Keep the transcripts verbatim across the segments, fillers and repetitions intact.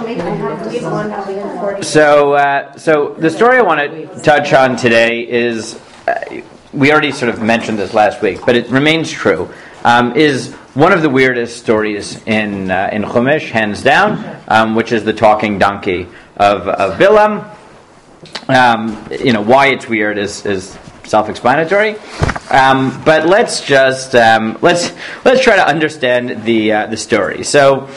So, uh, so the story I want to touch on today is, uh, we already sort of mentioned this last week, but it remains true, um, is one of the weirdest stories in uh, in Chumash, hands down, um, which is the talking donkey of, of Bilam. Um, you know, why it's weird is, is self-explanatory. Um, but let's just um, let's let's try to understand the uh, the story. So,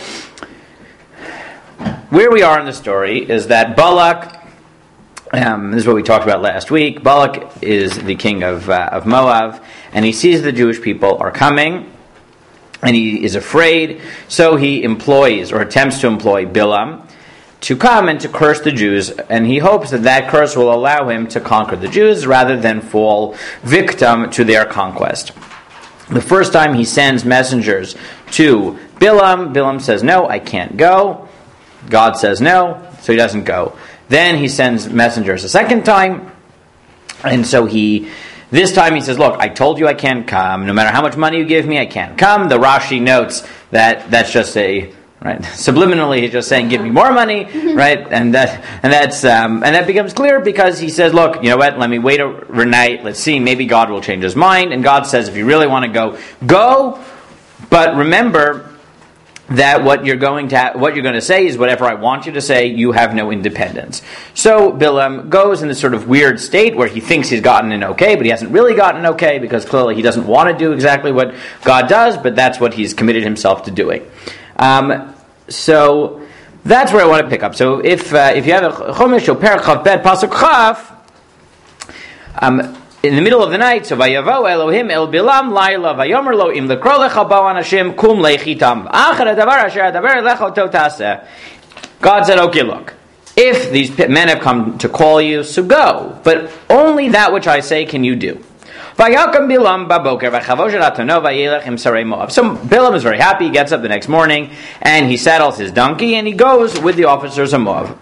where we are in the story is that Balak, um, this is what we talked about last week. Balak is the king of uh, of Moab, and he sees the Jewish people are coming, and he is afraid. So he employs or attempts to employ Bilam to come and to curse the Jews, and he hopes that that curse will allow him to conquer the Jews rather than fall victim to their conquest. The first time he sends messengers to Bilam, Bilam says, no, I can't go. God says no, so he doesn't go. Then he sends messengers a second time, and so he, this time he says, look, I told you I can't come. No matter how much money you give me, I can't come. The Rashi notes that that's just a Right, subliminally, he's just saying, "Give me more money," right? And that, and that's, um, and that becomes clear because he says, "Look, you know what? Let me wait overnight. Let's see. Maybe God will change His mind." And God says, "If you really want to go, go. But remember that what you're going to ha- what you're going to say is whatever I want you to say. You have no independence." So Bilam goes in this sort of weird state where he thinks he's gotten an okay, but he hasn't really gotten an okay because clearly he doesn't want to do exactly what God does, but that's what he's committed himself to doing. Um, so that's where I want to pick up. So if uh, if you have a Chumash or Perek Chav Bet Pasuk Chav, um, in the middle of the night, so Vayavo Elohim El Bilam Laila Vayomer Lo Im Lekro Lecha Ba'an Hashem Kum Lechitam Achar Adavar Asher Adavar Lecha Totase. God said, okay, look, if these men have come to call you, so go, but only that which I say can you do. So Bilam is very happy. He gets up the next morning and he saddles his donkey and he goes with the officers of Moab.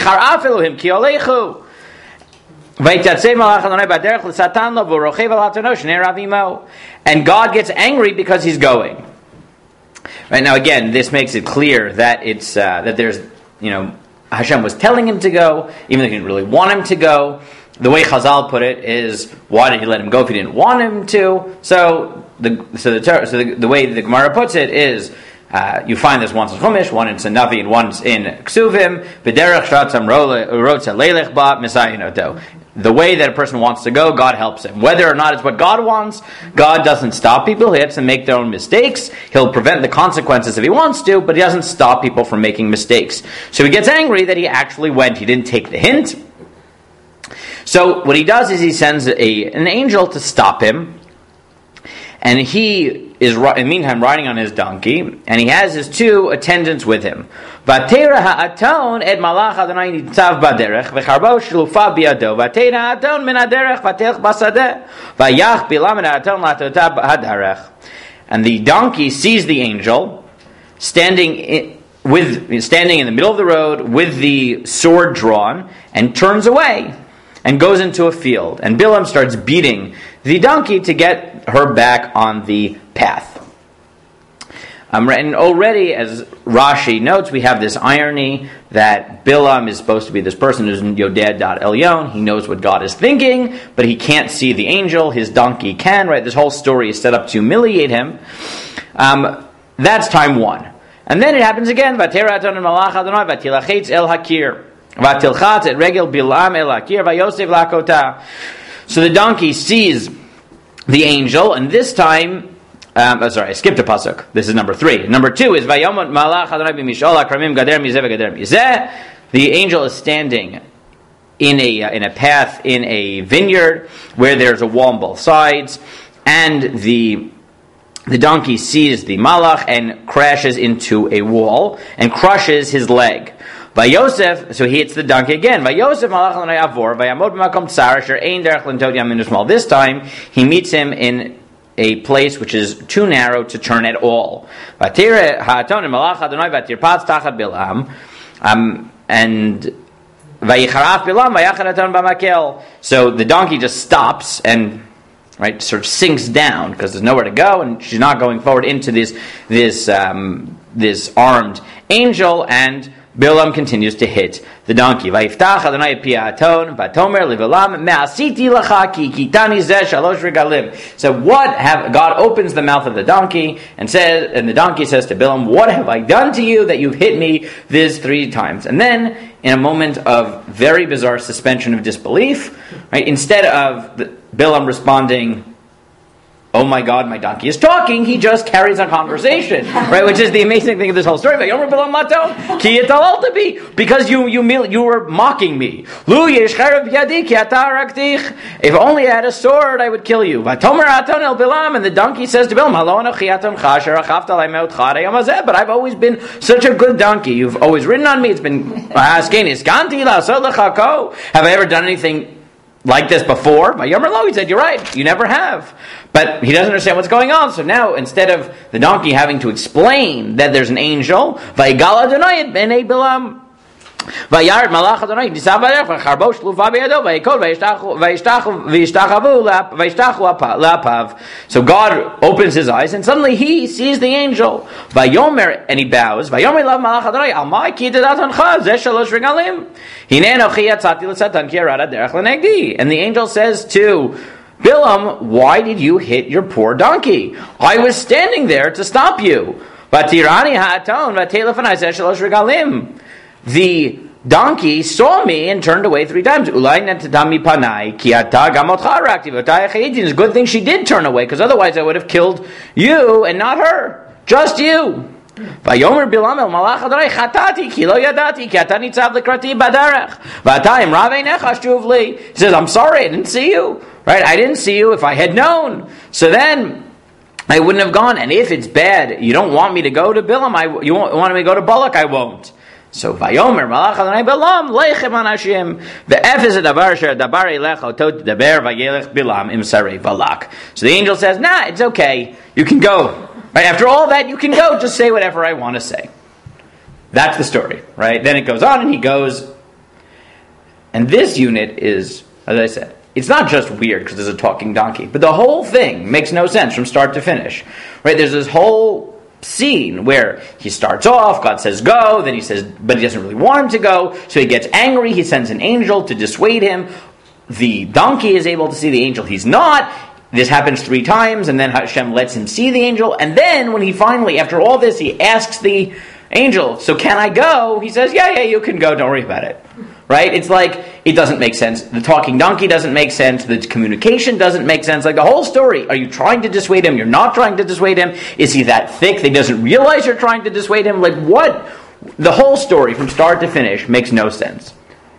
And God gets angry because he's going. Right now, again, this makes it clear that it's uh, that there's, you know, Hashem was telling him to go, even though he didn't really want him to go. The way Chazal put it is, why did he let him go if he didn't want him to? So the so the so the, the way the Gemara puts it is, uh, you find this once in Chumash, one in Navi, and once in Ksuvim. B'derech shatzam rotza leilech ba misayinoto. The way that a person wants to go, God helps him. Whether or not it's what God wants, God doesn't stop people. He lets them make their own mistakes. He'll prevent the consequences if he wants to, but he doesn't stop people from making mistakes. So he gets angry that he actually went. He didn't take the hint. So what he does is he sends a an angel to stop him, and he is in the meantime riding on his donkey, and he has his two attendants with him. Vatera ha'aton ed malach Adonai nitzav baderech v'charbo shlufa biado vatera ha'aton min haderech vatelch basadeh vayach bilam min ha'aton latotav hadarech. And the donkey sees the angel standing in, with standing in the middle of the road with the sword drawn and turns away and goes into a field. And Bilam starts beating the donkey to get her back on the path. Um, and already, as Rashi notes, we have this irony that Bilam is supposed to be this person who's Yoded Dad Elyon. He knows what God is thinking, but he can't see the angel. His donkey can, right? This whole story is set up to humiliate him. Um, that's time one. And then it happens again. Vatera aton malach Adonai vatilachetz el hakir. So the donkey sees the angel, and this time, um, oh, sorry, I skipped a pasuk. This is number three. Number two is Vayomot Malach Adonai b'mishol hakramim gader mizeh v'gader mizeh. The angel is standing in a uh, in a path in a vineyard where there's a wall on both sides, and the the donkey sees the malach and crashes into a wall and crushes his leg. Vayosef, so he hits the donkey again. Vayosef malach Adonai avor vayamod b'makom tsar asher ein derech lentot yamin u'shmal. This time he meets him in a place which is too narrow to turn at all. Vatire ha'aton malach Adonai vatirpatz tachat Bilam, um, and vayicharaf Bilam vayachar aton b'makel. So the donkey just stops and, right, sort of sinks down because there's nowhere to go, and she's not going forward into this this um, this armed angel, and Bilam continues to hit the donkey. Vayiftach Adonai et pi ha'aton, vatomer leVilam me'asiti lacha ki kitani zeh shalosh regalim. So what have God opens the mouth of the donkey and says, and the donkey says to Bilam, "What have I done to you that you've hit me this three times?" And then, in a moment of very bizarre suspension of disbelief, right, instead of the, Bilam responding, "Oh my God, my donkey is talking," he just carries a conversation, right? Which is the amazing thing of this whole story. Because you you you were mocking me. If only I had a sword, I would kill you. And the donkey says to Bilam, "But I've always been such a good donkey. You've always ridden on me. It's been asking, have I ever done anything like this before?" By Yomer Lo, he said, "You're right, you never have." But he doesn't understand what's going on. So now, instead of the donkey having to explain that there's an angel, Vayigal Adonai et bnei Bilam, Vayard Malach Adonai nisav b'derech v'charbo shlufa b'yado vayikol v'yishtachavu lapav. So God opens his eyes, and suddenly he sees the angel. Vayomer, and he bows. Vayomer lav Malach Adonai al mai ki dedatancha zeh shalosh regalim hinei anochi yatzati l'satan ki arada derech l'negdi. And the angel says to Bilam, "Why did you hit your poor donkey? I was standing there to stop you." Vatirani ha'aton v'telefanai zeh shalosh regalim. The donkey saw me and turned away three times. It's a good thing she did turn away, because otherwise I would have killed you and not her. Just you. He says, "I'm sorry, I didn't see you. Right? I didn't see you. If I had known, so then I wouldn't have gone. And if it's bad, you don't want me to go to Bilam, I, you want me to go to Balak, I won't." So Vayomer Malach Adonai Bilam Leichem Anashim Ve'ef is a davar asher dabar elech otot daber vayelech Bilam im sarei Balak. So the angel says, "Nah, it's okay. You can go. Right? After all that, you can go. Just say whatever I want to say." That's the story, right? Then it goes on, and he goes. And this unit is, as I said, it's not just weird because there's a talking donkey, but the whole thing makes no sense from start to finish, right? There's this whole scene where he starts off, God says go, then he says, but he doesn't really want him to go, so he gets angry, he sends an angel to dissuade him. The donkey is able to see the angel, he's not. This happens three times, and then Hashem lets him see the angel, and then when he finally, after all this, he asks the angel, "So can I go?" He says, yeah, yeah, you can go, don't worry about it. Right? It's like, it doesn't make sense. The talking donkey doesn't make sense. The communication doesn't make sense. Like the whole story, are you trying to dissuade him? You're not trying to dissuade him? Is he that thick that he doesn't realize you're trying to dissuade him? Like what? The whole story from start to finish makes no sense.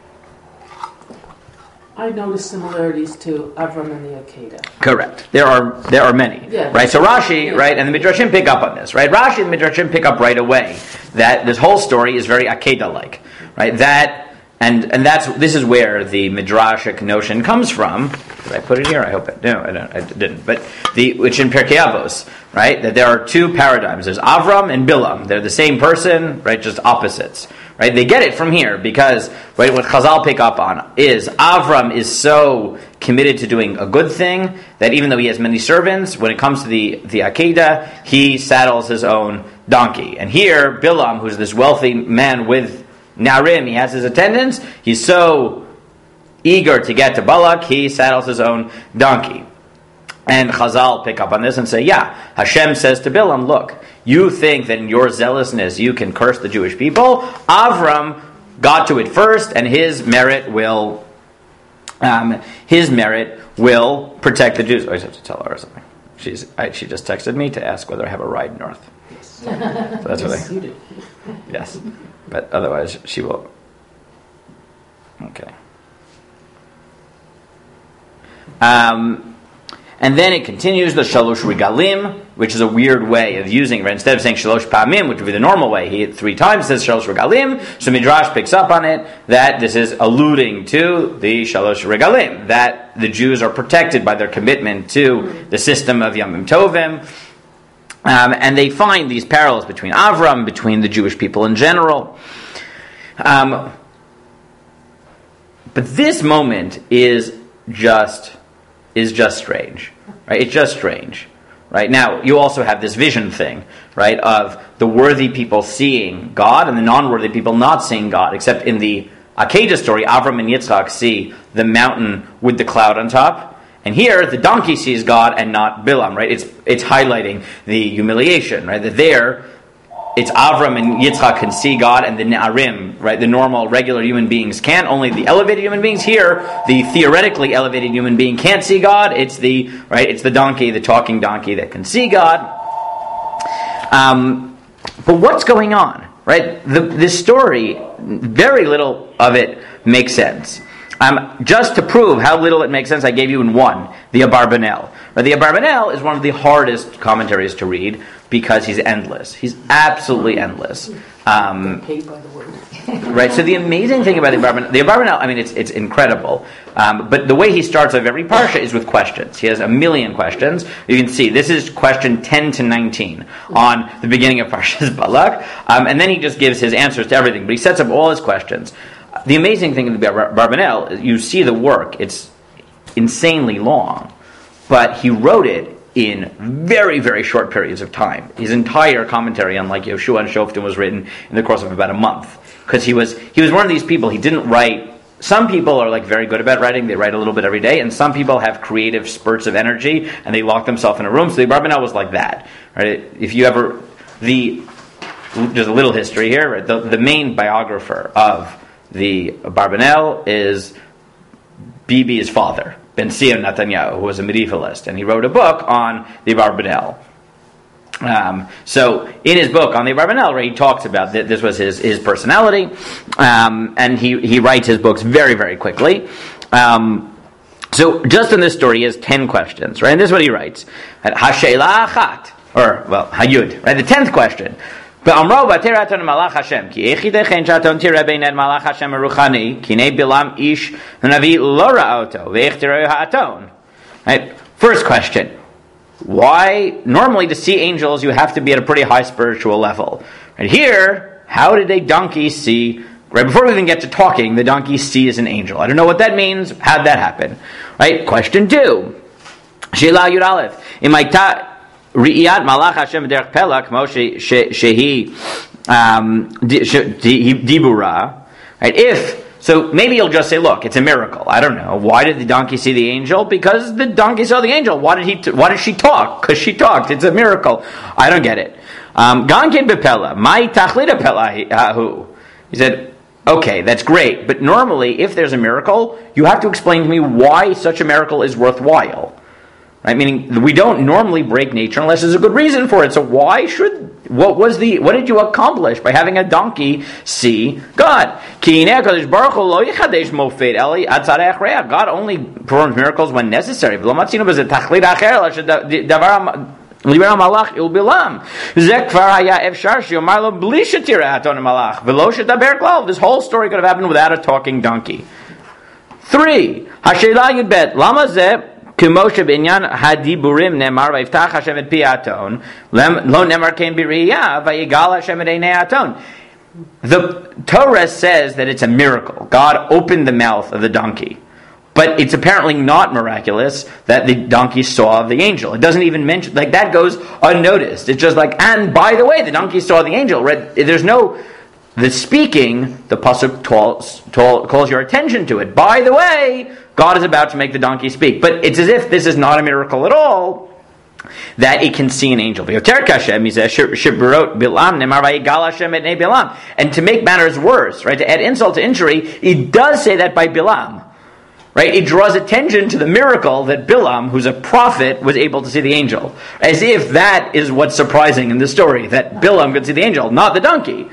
I noticed similarities to Avram and the Akedah. Correct. There are there are many. Yeah, right? So Rashi, yeah. right, and the Midrashim pick up on this. Right? Rashi and the Midrashim pick up right away that this whole story is very Akedah-like. Right? That And and that's this is where the midrashic notion comes from. Did I put it here? I hope it. No, I, don't, I didn't. But the which in Pirkei Avos, right? That there are two paradigms. There's Avram and Bilam. They're the same person, right? Just opposites, right? They get it from here because right what Chazal pick up on is Avram is so committed to doing a good thing that even though he has many servants, when it comes to the the Akedah, he saddles his own donkey. And here Bilam, who's this wealthy man with Narim, he has his attendants, he's so eager to get to Balak, he saddles his own donkey. And Chazal pick up on this and say, yeah, Hashem says to Bilam, look, you think that in your zealousness you can curse the Jewish people? Avram got to it first, and his merit will um, his merit will protect the Jews. Oh, I just have to tell her or something. She's I, she just texted me to ask whether I have a ride north. Yes. So that's what I... Yes. But otherwise, she will. Okay. Um, and then it continues the shalosh regalim, which is a weird way of using it. Instead of saying shalosh pamim, which would be the normal way, he three times says shalosh regalim. So Midrash picks up on it that this is alluding to the shalosh regalim, that the Jews are protected by their commitment to the system of Yamim Tovim. Um, and they find these parallels between Avram, between the Jewish people in general. Um, but this moment is just is just strange, right? It's just strange, Right? Now, you also have this vision thing, right, of the worthy people seeing God and the non-worthy people not seeing God, except in the Akedah story, Avram and Yitzchak see the mountain with the cloud on top, and here the donkey sees God and not Bilam, right? It's it's highlighting the humiliation, right? That there, it's Avram and Yitzchak can see God, and the Ne'arim, right, the normal, regular human beings can't. Only the elevated human beings. Here, the theoretically elevated human being can't see God. It's the right, it's the donkey, the talking donkey that can see God. Um, but what's going on, right? The this story, very little of it makes sense. Um, just to prove how little it makes sense, I gave you in one, the Abarbanel. Right, the Abarbanel is one of the hardest commentaries to read because he's endless. He's absolutely endless. Um, Paid by the word. right. So the amazing thing about the Abarbanel, the Abarbanel, I mean, it's it's incredible. Um, but the way he starts of every parsha is with questions. He has a million questions. You can see this is question ten to nineteen on the beginning of Parshas Balak, um, and then he just gives his answers to everything. But he sets up all his questions. The amazing thing about Abarbanel is you see the work. It's insanely long, but he wrote it in very, very short periods of time. His entire commentary, unlike Yoshua and Shoftim, was written in the course of about a month. Because he was he was one of these people, he didn't write... Some people are like very good about writing, they write a little bit every day, and some people have creative spurts of energy, and they lock themselves in a room. So the Abarbanel was like that. Right? If you ever... the There's a little history here. Right? The, the main biographer of the Abarbanel is Bibi's father, Ben Sion Netanyahu, who was a medievalist, and he wrote a book on the Abarbanel. Um, so, in his book on the Abarbanel, right, he talks about that this was his his personality, um, and he he writes his books very very quickly. Um, so, just in this story, he has ten questions, right? And this is what he writes: Hasheila achat, or well, Hayud, right? The tenth question. Be'amro b'teraton malach Hashem ki echidechen shaton tira beined malach Hashem eruchani kinei bilam ish navi lo ra'oto ve'echteroi ha'aton. Right. First question: why normally to see angels you have to be at a pretty high spiritual level? Right here, how did a donkey see? Right before we even get to talking, the donkey sees an angel. I don't know what that means. How'd that happen? Right. Question two: Sheila Yud Aleph imayta. Riyat malach Hashem derech pelak Moshe shehi dibura. Right? If so, maybe you'll just say, "Look, it's a miracle." I don't know. Why did the donkey see the angel? Because the donkey saw the angel. Why did he? T- why did she talk? Because she talked. It's a miracle. I don't get it. Gankin bepela my tachlita pela. He said, "Okay, that's great, but normally, if there's a miracle, you have to explain to me why such a miracle is worthwhile." Right? Meaning, we don't normally break nature unless there's a good reason for it. So why should, what was the, what did you accomplish by having a donkey see God? God only performs miracles when necessary. This whole story could have happened without a talking donkey. Three. Kumoshe b'inyan hadiburim nemar vayftach Hashem et pi aton lo nemar kein b'riyah vayigal Hashem et einei aton. The Torah says that it's a miracle. God opened the mouth of the donkey, but it's apparently not miraculous that the donkey saw the angel. It doesn't even mention, like, that goes unnoticed. It's just like, and by the way, the donkey saw the angel. Right? There's no the speaking. The pasuk calls, calls your attention to it. By the way, God is about to make the donkey speak. But it's as if this is not a miracle at all, that it can see an angel. And to make matters worse, right, to add insult to injury, it does say that by Bilam. Right? It draws attention to the miracle that Bilam, who's a prophet, was able to see the angel. As if that is what's surprising in the story, that Bilam could see the angel, not the donkey.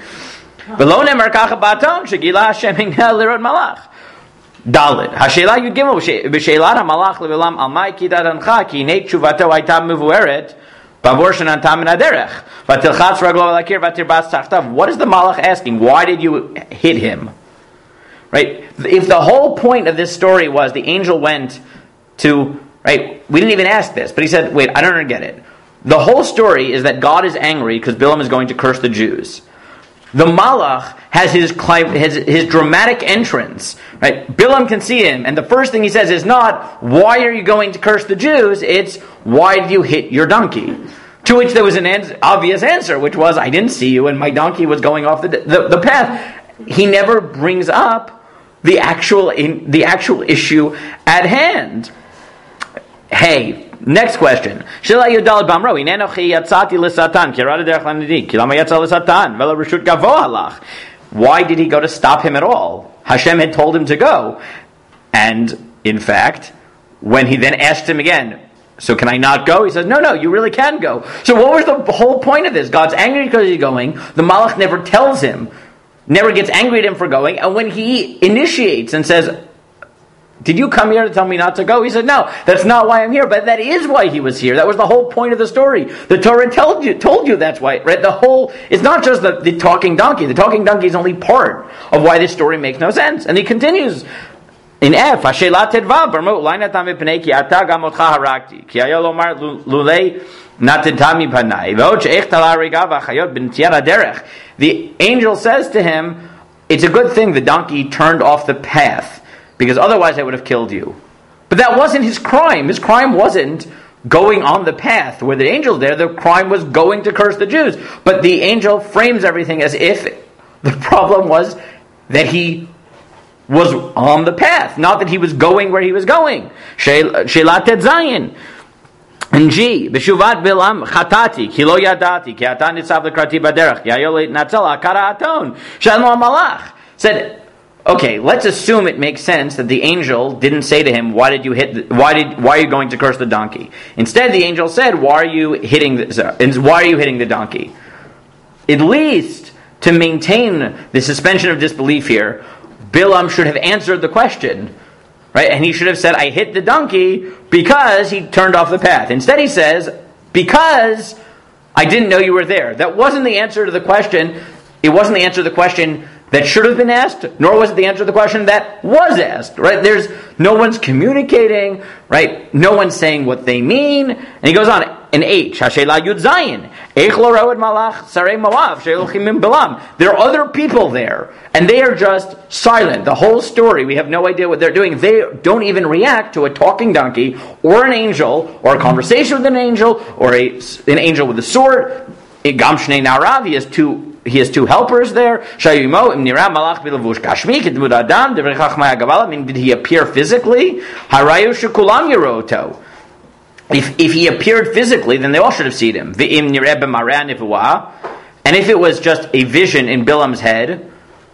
Dalit. Hashela Yud Gimel b'Sheilat HaMalach leVilam Almai Kidat Ancha Ki Nei Tshuvato Hayta Mevueret Bavor Shenantam Min Haderech Vatilchatz Raglo Alakir Vatirbas Tachtav. What is the Malach asking? Why did you hit him? Right? If the whole point of this story was the angel went to, right? We didn't even ask this, but he said, "Wait, I don't get it." The whole story is that God is angry because Bilam is going to curse the Jews. the Malach has his, his his dramatic entrance. Right? Bilam can see him, and the first thing he says is not, "Why are you going to curse the Jews?" It's, "Why did you hit your donkey?" To which there was an ans- obvious answer, which was, "I didn't see you, and my donkey was going off the the, the path." He never brings up the actual in, the actual issue at hand. Hey, next question. Why did he go to stop him at all? Hashem had told him to go. And, in fact, when he then asked him again, "So can I not go?" He says, no, no, you really can go. So what was the whole point of this? God's angry because he's going. The Malach never tells him, never gets angry at him for going. And when he initiates and says, "Did you come here to tell me not to go?" He said, "No, that's not why I'm here." But that is why he was here. That was the whole point of the story. The Torah told you, told you that's why. Right? The whole, it's not just the, the talking donkey. The talking donkey is only part of why this story makes no sense. And he continues in F. Hashelat tedvav barmo ulai natam mipnei ki ata gam otcha harakti ki hayo lomar lulei natitami panai ve'od she'ech tala rega v'achayot b'nitiyat haderech. The angel says to him, "It's a good thing the donkey turned off the path, because otherwise I would have killed you." But that wasn't his crime. His crime wasn't going on the path where the angel's there. The crime was going to curse the Jews. But the angel frames everything as if the problem was that he was on the path, not that he was going where he was going. Shelat et zayin. And G, B'shuvat Bilam Chatati, Ki lo yadati, Ki ata nitzav l'krati baderech, Ki hayo le'natzel akara aton, Shanu malach. Said, okay, let's assume it makes sense that the angel didn't say to him, "Why did you hit? The, why did? Why are you going to curse the donkey?" Instead, the angel said, "Why are you hitting? The, why are you hitting the donkey?" At least to maintain the suspension of disbelief here, Bilam should have answered the question, right? And he should have said, "I hit the donkey because he turned off the path." Instead, he says, "Because I didn't know you were there." That wasn't the answer to the question. It wasn't the answer to the question that should have been asked, nor was it the answer to the question that was asked, right? There's no one's communicating, right? No one's saying what they mean. And he goes on, in H, Hashela Yud Zayin, Eich lo roed malach sarei Moav, she'elochim im Bilam. There are other people there, and they are just silent. The whole story, we have no idea what they're doing. They don't even react to a talking donkey, or an angel, or a conversation with an angel, or a, an angel with a sword. Gam Shnei Narav, he has two He has two helpers there. I mean, did he appear physically? If, if he appeared physically, then they all should have seen him. And if it was just a vision in Bilam's head,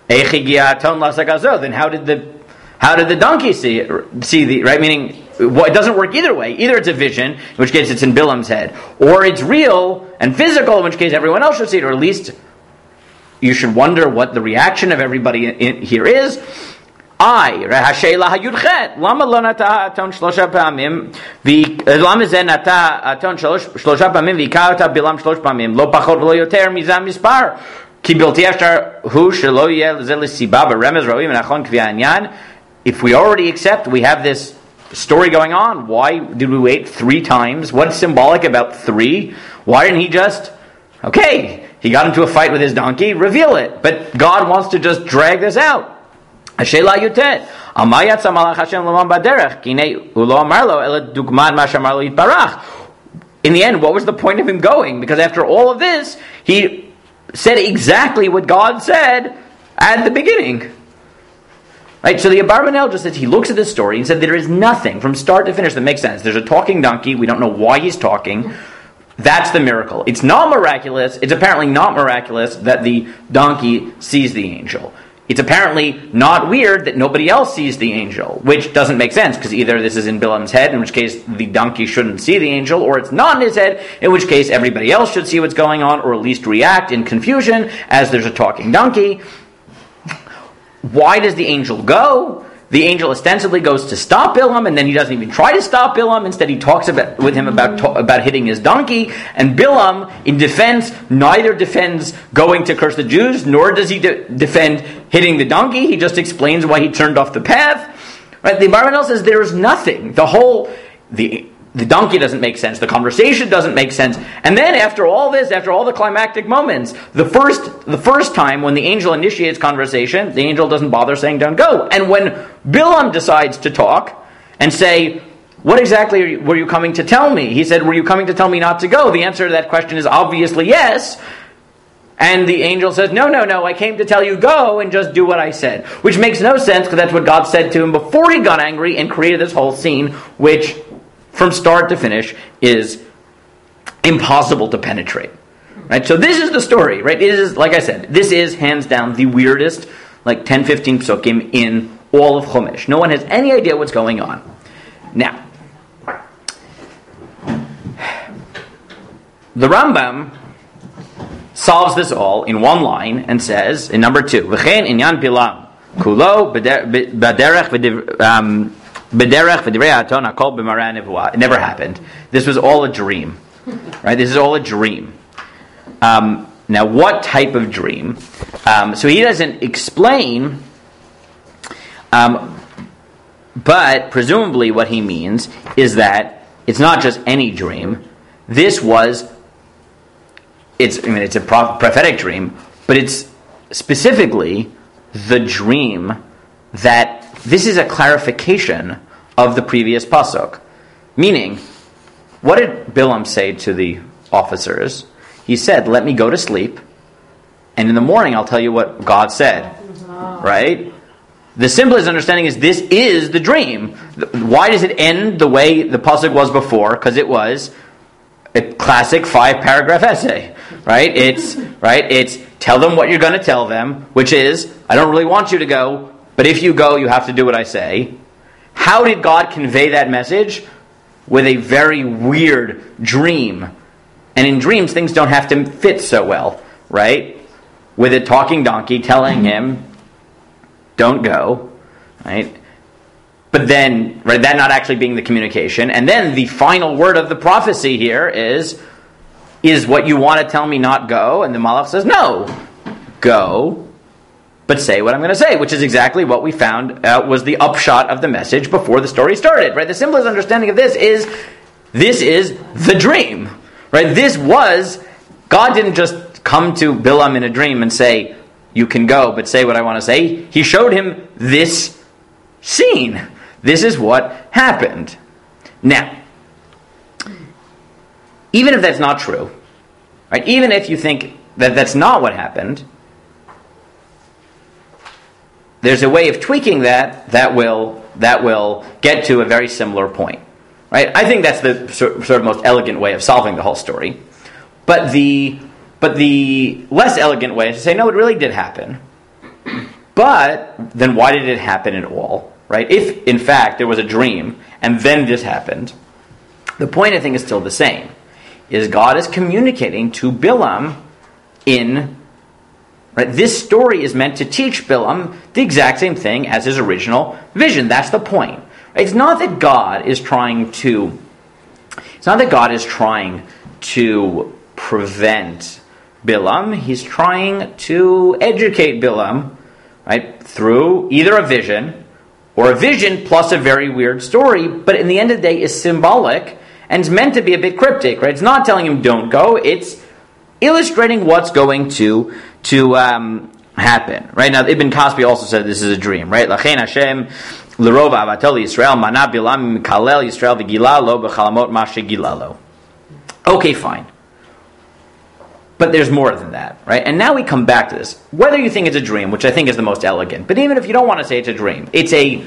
then how did the how did the donkey see it? See the right? Meaning, well, it doesn't work either way. Either it's a vision, in which case it's in Bilam's head, or it's real and physical, in which case everyone else should see it, or at least you should wonder what the reaction of everybody in, in, here is. I, Hashela Hayudchet, Lama lo nata aton shlosha pamim, Lama zen nata aton shlosha pamim, Vikata bilam shlosh pamim, Lo pachot v'lo yoter mizam mispar, Ki bilti ashtar hu shelo yeh zel siba b'remez roim v'nachon kvi ha'anyan. If we already accept we have this story going on, why did we wait three times? What's symbolic about three? Why didn't he just, okay, he got into a fight with his donkey, reveal it. But God wants to just drag this out. Hashela yutet. Amayat samalach Hashem l'man baderech. Kinei ulo amarlo ele dugman ma shamarlo yitbarach. In the end, what was the point of him going? Because after all of this, he said exactly what God said at the beginning. Right? So the Abarbanel just says, he looks at this story and said there is nothing from start to finish that makes sense. There's a talking donkey. We don't know why he's talking. That's the miracle. It's not miraculous. It's apparently not miraculous that the donkey sees the angel. It's apparently not weird that nobody else sees the angel, which doesn't make sense, because either this is in Bilam's head, in which case the donkey shouldn't see the angel, or it's not in his head, in which case everybody else should see what's going on, or at least react in confusion as there's a talking donkey. Why does the angel go? The angel ostensibly goes to stop Bilam, and then he doesn't even try to stop Bilam. Instead, he talks about, with him about to, about hitting his donkey. And Bilam, in defense, neither defends going to curse the Jews, nor does he de- defend hitting the donkey. He just explains why he turned off the path. Right? The Abarbanel says there is nothing. The whole the the donkey doesn't make sense. The conversation doesn't make sense. And then after all this, after all the climactic moments, the first the first time when the angel initiates conversation, the angel doesn't bother saying, don't go. And when Bilam decides to talk and say, what exactly are you, were you coming to tell me? He said, were you coming to tell me not to go? The answer to that question is obviously yes. And the angel says, no, no, no, I came to tell you go and just do what I said. Which makes no sense because that's what God said to him before he got angry and created this whole scene, which from start to finish is impossible to penetrate. Right? So this is the story, right? It is, like I said, this is hands down the weirdest, like ten, fifteen psukim in all of Chumash. No one has any idea what's going on. Now, the Rambam solves this all in one line and says, in number two, V'chein inyan Bilam, kulo b'derech um B'derech v'divrei ha'aton hakol b'mareh ha'nevuah. It never happened. This was all a dream. Right? This is all a dream. Um, now, what type of dream? Um, so he doesn't explain, um, but presumably what he means is that it's not just any dream. This was, it's I mean, it's a prophetic dream, but it's specifically the dream that this is a clarification of the previous pasuk. Meaning, what did Bilam say to the officers? He said, let me go to sleep, and in the morning I'll tell you what God said. Right? The simplest understanding is this is the dream. Why does it end the way the pasuk was before? Because it was a classic five-paragraph essay. Right? It's right. It's tell them what you're going to tell them, which is, I don't really want you to go, but if you go, you have to do what I say. How did God convey that message? With a very weird dream. And in dreams, things don't have to fit so well, right? With a talking donkey telling him, don't go, right? But then, right, that not actually being the communication. And then the final word of the prophecy here is, is what you want to tell me not go? And the Malach says, no, go. But say what I'm going to say, which is exactly what we found uh, was the upshot of the message before the story started. Right? The simplest understanding of this is, this is the dream. Right? This was, God didn't just come to Bilam in a dream and say, you can go, but say what I want to say. He showed him this scene. This is what happened. Now, even if that's not true, right? Even if you think that that's not what happened, there's a way of tweaking that that will that will get to a very similar point, right? I think that's the sort of most elegant way of solving the whole story. But the but the less elegant way is to say, no, it really did happen. But then why did it happen at all, right? If, in fact, there was a dream and then this happened, the point, I think, is still the same. Is God is communicating to Bilam in... Right? This story is meant to teach Bilam the exact same thing as his original vision. That's the point. It's not that God is trying to... It's not that God is trying to prevent Bilam. He's trying to educate Bilam, right, through either a vision or a vision plus a very weird story, but in the end of the day is symbolic and it's meant to be a bit cryptic. Right? It's not telling him don't go. It's illustrating what's going to to um, happen. Right now, Ibn Kaspi also said this is a dream. Right? Lachein Hashem l'rov avato Yisrael mana Bilam mikalel Yisrael v'gilalo b'chalamot ma shegilalo. Okay, fine. But there's more than that, right? And now we come back to this. Whether you think it's a dream, which I think is the most elegant, but even if you don't want to say it's a dream, it's a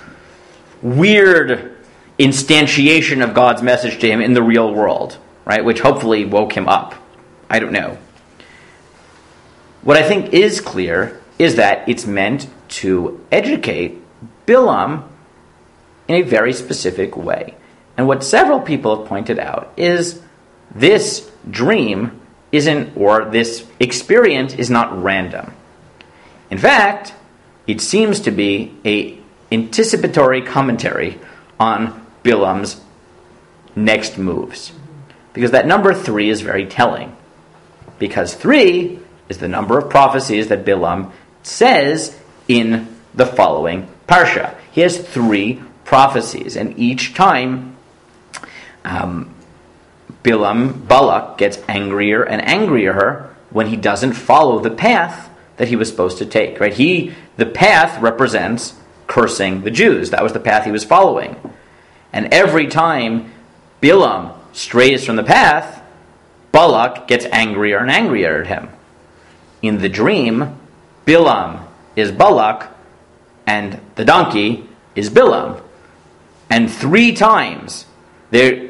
weird instantiation of God's message to him in the real world, right? Which hopefully woke him up. I don't know. What I think is clear is that it's meant to educate Bilam in a very specific way. And what several people have pointed out is this dream isn't, or this experience is not random. In fact, it seems to be a anticipatory commentary on Bilam's next moves. Because that number three is very telling. Because three is the number of prophecies that Bilam says in the following parsha. He has three prophecies, and each time um, Bilam, Balak, gets angrier and angrier when he doesn't follow the path that he was supposed to take. Right? He, the path represents cursing the Jews. That was the path he was following. And every time Bilam strays from the path, Balak gets angrier and angrier at him. In the dream, Bilam is Balak, and the donkey is Bilam. And three times, there,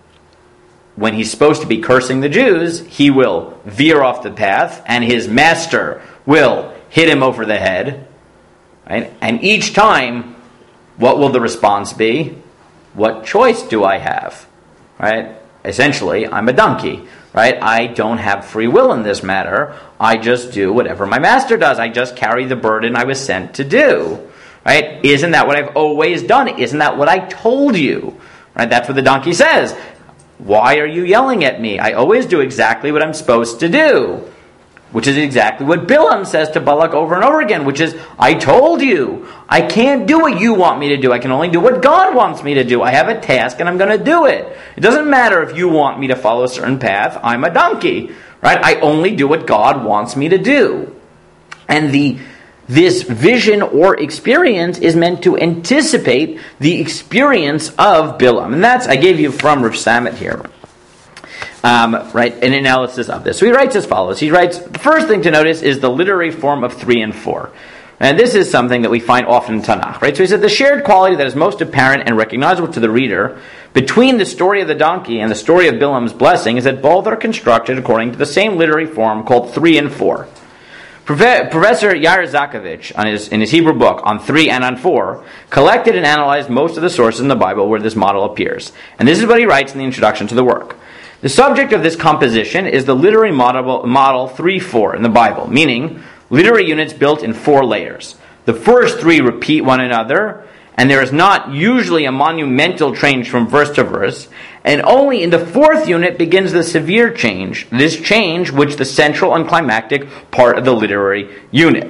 when he's supposed to be cursing the Jews, he will veer off the path, and his master will hit him over the head. Right? And each time, what will the response be? What choice do I have? Right? Essentially, I'm a donkey. Right? I don't have free will in this matter. I just do whatever my master does. I just carry the burden I was sent to do. Right? Isn't that what I've always done? Isn't that what I told you? Right? That's what the donkey says. Why are you yelling at me? I always do exactly what I'm supposed to do. Which is exactly what Bilam says to Balak over and over again, which is, I told you, I can't do what you want me to do. I can only do what God wants me to do. I have a task and I'm going to do it. It doesn't matter if you want me to follow a certain path. I'm a donkey, right? I only do what God wants me to do. And the this vision or experience is meant to anticipate the experience of Bilam. And that's, I gave you from Rav Samet here. Um, right, an analysis of this. So he writes as follows. He writes, the first thing to notice is the literary form of three and four. And this is something that we find often in Tanakh. Right? So he said the shared quality that is most apparent and recognizable to the reader between the story of the donkey and the story of Bilam's blessing is that both are constructed according to the same literary form called three and four. Professor Yair Zakovich, on his, in his Hebrew book on three and on four, collected and analyzed most of the sources in the Bible where this model appears. And this is what he writes in the introduction to the work. The subject of this composition is the literary model, model three four in the Bible, meaning literary units built in four layers. The first three repeat one another, and there is not usually a monumental change from verse to verse, and only in the fourth unit begins the severe change, this change which the central and climactic part of the literary unit,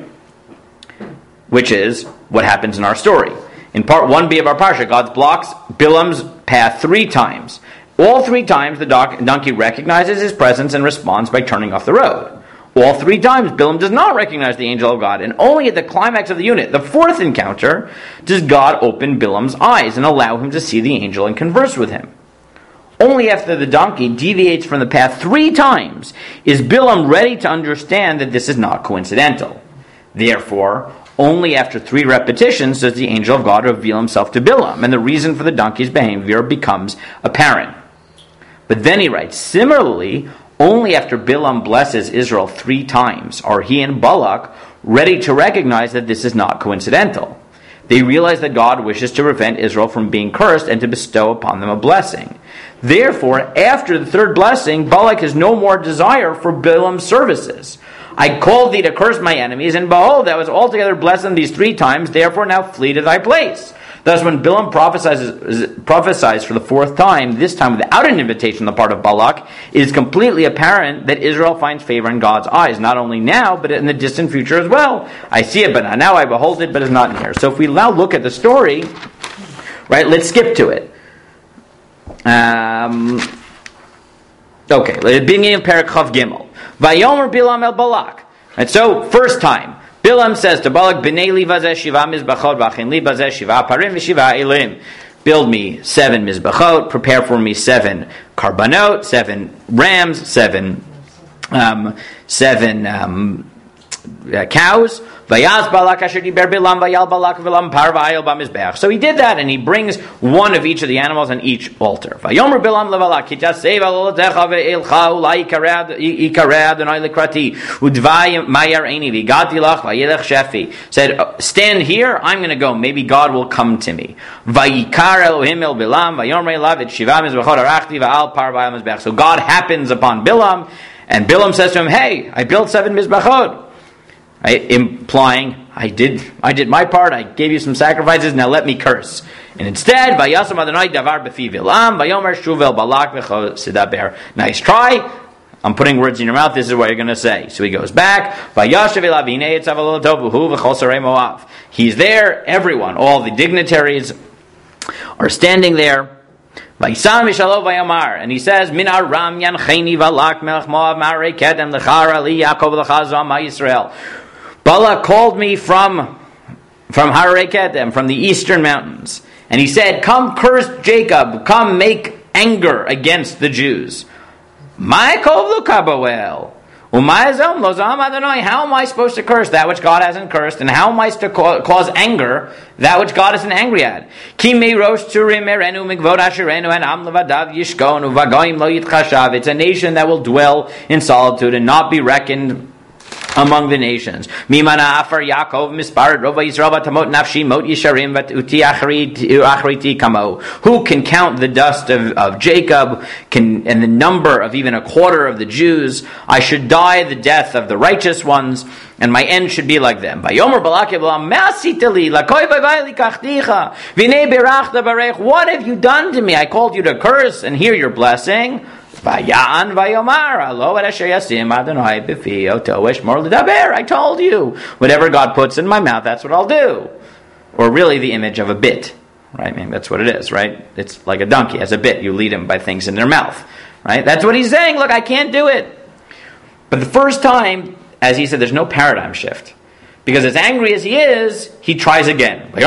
which is what happens in our story. In part one b of our parsha, God blocks Bilam's path three times. All three times the donkey recognizes his presence and responds by turning off the road. All three times Bilam does not recognize the angel of God, and only at the climax of the unit, the fourth encounter, does God open Bilam's eyes and allow him to see the angel and converse with him. Only after the donkey deviates from the path three times is Bilam ready to understand that this is not coincidental. Therefore, only after three repetitions does the angel of God reveal himself to Bilam, and the reason for the donkey's behavior becomes apparent. But then he writes, similarly, only after Bilam blesses Israel three times are he and Balak ready to recognize that this is not coincidental. They realize that God wishes to prevent Israel from being cursed and to bestow upon them a blessing. Therefore, after the third blessing, Balak has no more desire for Bilam's services. I called thee to curse my enemies, and behold, thou hast altogether blessed them these three times, therefore now flee to thy place. Thus, when Bilam prophesies, prophesies for the fourth time, this time without an invitation on the part of Balak, it is completely apparent that Israel finds favor in God's eyes, not only now, but in the distant future as well. I see it, but not now. I behold it, but it's not near. So if we now look at the story, right, let's skip to it. Um, okay, beginning of Perek Chav Gimel. Vayomer Bilam el Balak. And so, first time, Bilam says to Balak, B'nei li vazeh shiva mizbachot, v'achin li vazeh shiva parim v'shiva elim. Build me seven mizbachot, prepare for me seven karbanot, seven rams, seven um, seven um, uh, cows. Vayaz Balak asher diber Bilam vayal Balak v'lam par v'ayel b'mizbech. So he did that, and he brings one of each of the animals on each altar. Vayomer Bilam levalak kitasei v'alotecha ve'elcha ulai yikarei Adonai lekrati udvay mayar eini v'gati lach v'yelech shefi. Said, stand here, I'm going to go. Maybe God will come to me. Vayikar Elohim el Bilam vayomer elav et shiva mizbechot arachti v'al par v'ayel mizbech. So God happens upon Bilam, and Bilam says to him, hey, I built seven mizbechot. Right? Implying, I did I did my part, I gave you some sacrifices, now let me curse. And instead, Vayasam Adonai davar b'fi Bilam, Vayomer shuv el Balak v'cho sidaber. Nice try. I'm putting words in your mouth, this is what you're going to say. So he goes back, Vayashav elav hinei etzav alotov v'hu v'chol sarei Moav. He's there, everyone, all the dignitaries are standing there. Vayisam Yishalov Vayamar, and he says, Min Aram Yancheni Valak Melech Moav Ma'arei Kedem Lechara Li Yaakov Lechazam Yisrael. Balak called me from from Harei Kedem, from the eastern mountains, and he said, come curse Jacob, come make anger against the Jews. Ma'akov Lukabawel. How am I supposed to curse that which God hasn't cursed? And how am I to cause anger that which God isn't angry at? It's a nation that will dwell in solitude and not be reckoned among the nations. Who can count the dust of, of Jacob can, and the number of even a quarter of the Jews? I should die the death of the righteous ones, and my end should be like them. What have you done to me? I called you to curse, and hear your blessing. I told you, whatever God puts in my mouth, that's what I'll do. Or really the image of a bit, right? I mean, that's what it is, right? It's like a donkey has a bit. You lead him by things in their mouth, right? That's what he's saying. Look, I can't do it. But the first time, as he said, there's no paradigm shift. Because as angry as he is, he tries again. Okay,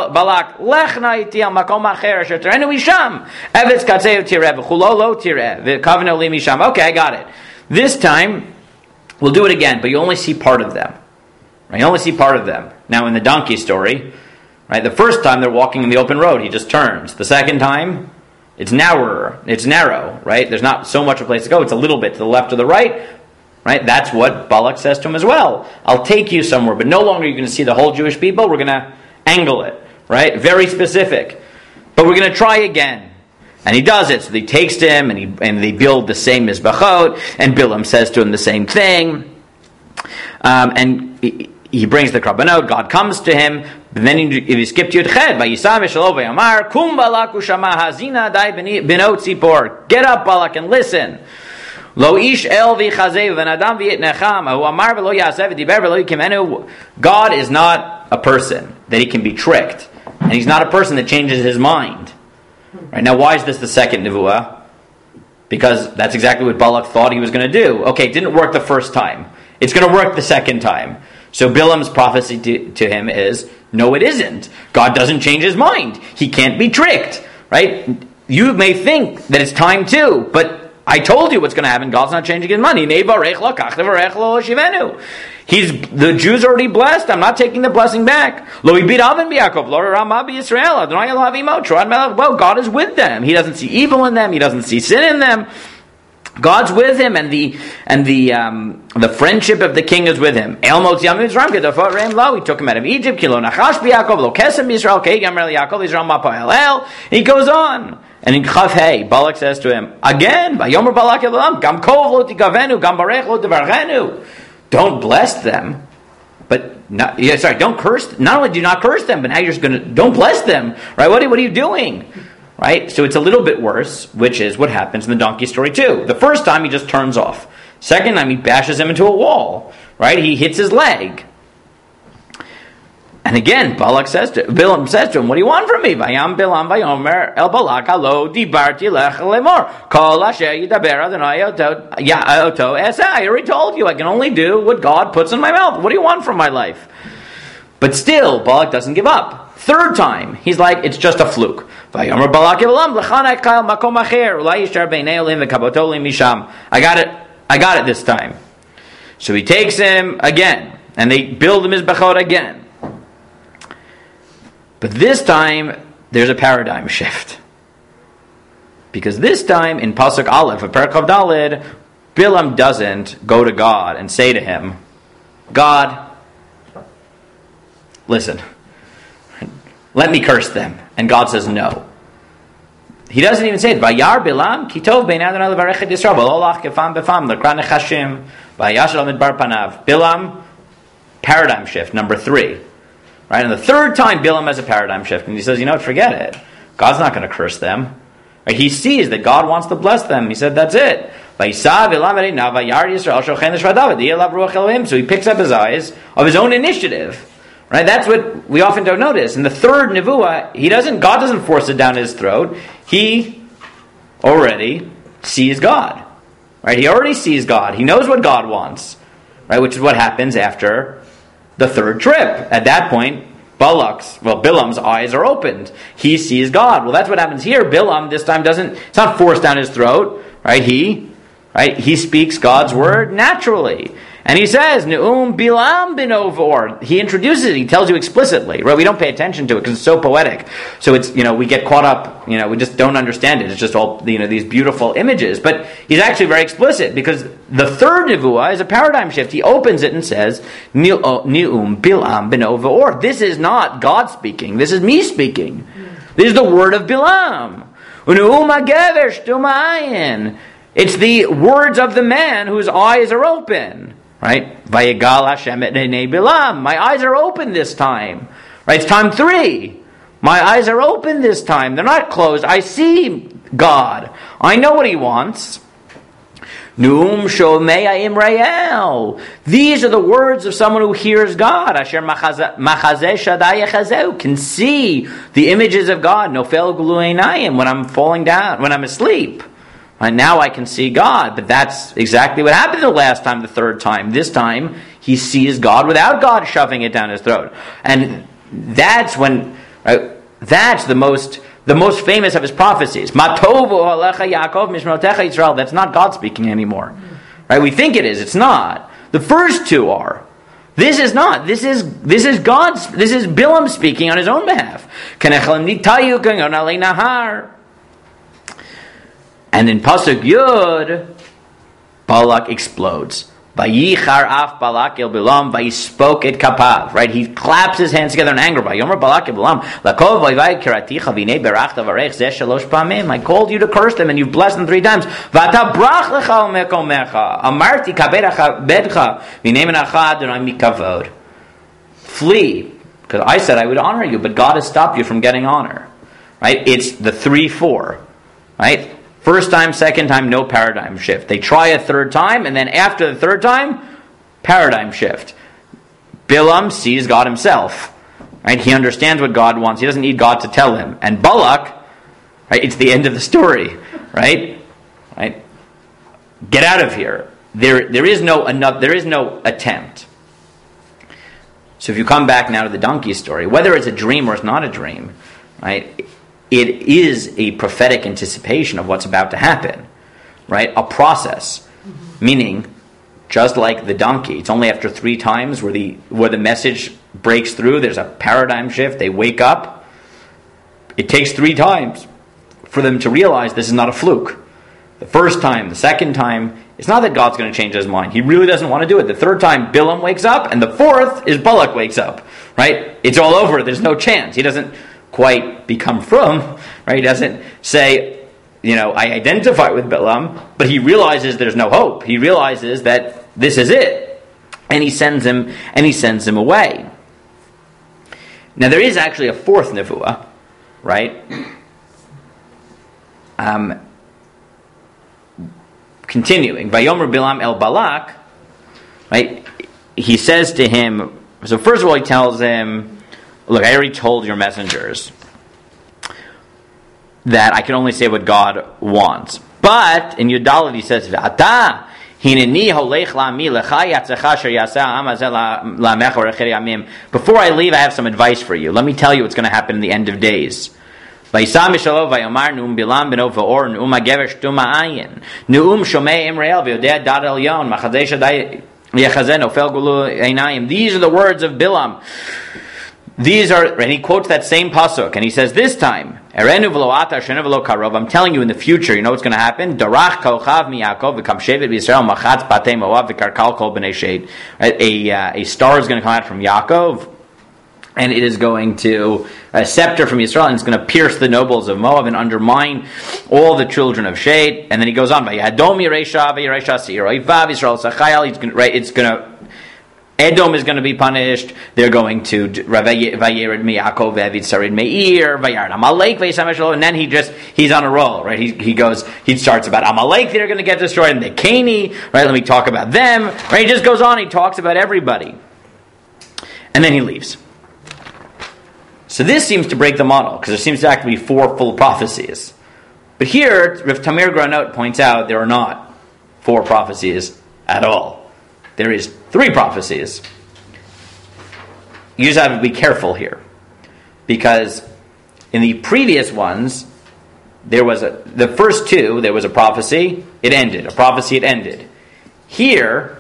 I got it. This time, we'll do it again, but you only see part of them. Right? You only see part of them. Now, in the donkey story, right, the first time they're walking in the open road, he just turns. The second time, it's narrower. It's narrow, right? There's not so much a place to go. It's a little bit to the left or the right. Right? That's what Balak says to him as well. I'll take you somewhere, but no longer are you going to see the whole Jewish people. We're going to angle it. Right? Very specific. But we're going to try again. And he does it. So he takes him and he and they build the same Mizbachot. And Bilam says to him the same thing. Um, and he, he brings the Korbanot. God comes to him. And then if you skip to Yud-Ched, Vayisam Yishalov Vayamar, Kum Balak Ushama Hazina Dai Benot Tzipor. Get up, Balak, and listen. Lo ish el v'chazev v'nadam v'yitnecham hu amar v'lo yasev v'diber v'lo yikimenu. God is not a person that he can be tricked, and he's not a person that changes his mind. Right now, why is this the second nevuah? Because that's exactly what Balak thought he was going to do. Okay, it didn't work the first time. It's going to work the second time. So Bilam's prophecy to, to him is, no, it isn't. God doesn't change his mind. He can't be tricked. Right? You may think that it's time to, but I told you what's going to happen. God's not changing his mind. He's the Jews are already blessed. I'm not taking the blessing back. Well, God is with them. He doesn't see evil in them. He doesn't see sin in them. God's with him, and the and the um, the friendship of the king is with him. He took him out of Egypt. He goes on. And in Chav Hey, Balak says to him, again, don't bless them, but not, yeah, sorry, don't curse. Not only do you not curse them, but now you're just going to, don't bless them, right? What are, what are you doing? Right? So it's a little bit worse, which is what happens in the donkey story too. The first time he just turns off. Second time he bashes him into a wall, right? He hits his leg. And again, Balak says to Bilam says to him, "What do you want from me?" Vayam Bilam vayomer el Balak alo dibarti lech lemor kol asher yidaber Adonai oto ya oto esa. I already told you I can only do what God puts in my mouth. What do you want from my life? But still, Balak doesn't give up. Third time, he's like, it's just a fluke. Vayomer Balak Bilam lechanai kal makom acher ulai yishar beinei elim v'kabotolim misham. I got it. I got it this time. So he takes him again, and they build him his mizbachot again. But this time, there's a paradigm shift. Because this time, in Pasuk Aleph of Perek Chav Daled, Bilam doesn't go to God and say to him, God, listen, let me curse them. And God says no. He doesn't even say it. Vayar Bilam, kitov bein Adonai levarech Yisrael, v'lolach kefam befam, l'kra nechashim, vayashal midbar panav. Bilam, paradigm shift, number three. Right, and the third time Bilam has a paradigm shift, and he says, you know what, forget it. God's not going to curse them. Right, he sees that God wants to bless them. He said, that's it. So he picks up his eyes of his own initiative. Right, that's what we often don't notice. In the third nevuah, he doesn't. God doesn't force it down his throat. He already sees God. Right? He already sees God. He knows what God wants. Right? Which is what happens after the third trip. At that point, Balak's, well, Bilam's eyes are opened. He sees God. Well, that's what happens here. Bilam this time doesn't, it's not forced down his throat. Right? He, right? He speaks God's word naturally. And he says, Ne'um Bilam bin Ovor. He introduces it. He tells you explicitly. Right? We don't pay attention to it because it's so poetic. So it's, you know, we get caught up, you know, we just don't understand it. It's just all, you know, these beautiful images. But he's actually very explicit because the third Nevuah is a paradigm shift. He opens it and says, Ne'um Bilam bin Ovor. This is not God speaking. This is me speaking. This is the word of Bilam. Ne'um HaGever Shtum Ayin. It's the words of the man whose eyes are open. Right? Vayegal Hashem et Einei Bilam. My eyes are open this time. Right? It's time three. My eyes are open this time. They're not closed. I see God. I know what He wants. Nu'um Shomei Imrael. These are the words of someone who hears God. Asher Machazeh Shaddai Yechazeu. Can see the images of God. Nofel Gulu Einayim. When I'm falling down, when I'm asleep. And now I can see God. But that's exactly what happened the last time, the third time. This time, he sees God without God shoving it down his throat. And that's when, right, that's the most the most famous of his prophecies. Matovu alecha Yaakov mishmotecha Yisrael. That's not God speaking anymore. Right? We think it is. It's not. The first two are. This is not. This is this is God's. This is Bilam speaking on his own behalf. And in Pasuk Yud, Balak explodes. Vayichar af Balak el Bilam, vayispoke et kapav. Right? He claps his hands together in anger. Vayomer Balak el Bilam, lakov vayvay kiraticha vinei berachta varech zeh shalosh pamim. I called you to curse them, and you've blessed them three times. Vata brach lecha al mekomecha. Amarti kabedacha bedcha vinei menacha adonai mikavod. Flee, because I said I would honor you, but God has stopped you from getting honor. Right? It's the three four. Right? First time, second time, no paradigm shift. They try a third time, and then after the third time, paradigm shift. Bilam sees God himself. Right? He understands what God wants. He doesn't need God to tell him. And Balak, right, it's the end of the story. Right? Right? Get out of here. There, there is no enough, there is no attempt. So if you come back now to the donkey story, whether it's a dream or it's not a dream, right? It is a prophetic anticipation of what's about to happen, right? A process, mm-hmm. Meaning, just like the donkey, it's only after three times where the where the message breaks through. There's a paradigm shift. They wake up. It takes three times for them to realize this is not a fluke. The first time, the second time, it's not that God's going to change his mind. He really doesn't want to do it. The third time, Bilam wakes up, and the fourth is Balak wakes up, right? It's all over. There's no chance. He doesn't quite become from, right? He doesn't say, you know, I identify with Bilam, but he realizes there's no hope. He realizes that this is it, and he sends him, and he sends him away. Now there is actually a fourth nevuah, right? Um, continuing, Vayomer Bilam el Balak, right? He says to him. So first of all, he tells him, look, I already told your messengers that I can only say what God wants. But in Yudalit he says, Ata hineni holech la'ami lecha yatzecha asher yaseh ha'am hazeh la'amecha v'rechei yamim. Before I leave, I have some advice for you. Let me tell you what's going to happen in the end of days. Vayisa mishalo vayomar nu'um bilam ben ovor nu'um hagever shtum ha'ayin nu'um shomei imrael v'yodeh dad elyon machazeh shaddai yechazeh nofel gulu einayim. These are the words of Bilam. These are, and he quotes that same pasuk, and he says, this time, Erenu v'lo ata, Erenu v'lo karov, I'm telling you in the future, you know what's going to happen? Darach kochav mi Yaakov, v'kam shevet v'Yisrael, machatz patei Moav, v'karkal kol b'nei shed. A, uh, a star is going to come out from Yaakov, and it is going to, a scepter from Yisrael, and it's going to pierce the nobles of Moab and undermine all the children of Shed. And then he goes on, V'yadom yireisha v'yireisha se'ir, Oivav Yisrael sachayal, right, it's going to, Edom is going to be punished. They're going to Vayered me Yaakov Evid Sarid Meir Vayard Amalek Vaysameshlo, and then he just he's on a roll, right? He he goes he starts about Amalek. They're going to get destroyed, and the Cani, right? Let me talk about them, right? He just goes on. He talks about everybody, and then he leaves. So this seems to break the model because there seems to actually be four full prophecies, But here, Rav Tamir Granot points out there are not four prophecies at all. There is three prophecies. You just have to be careful here. Because in the previous ones, there was a, the first two, there was a prophecy, it ended. A prophecy, it ended. Here,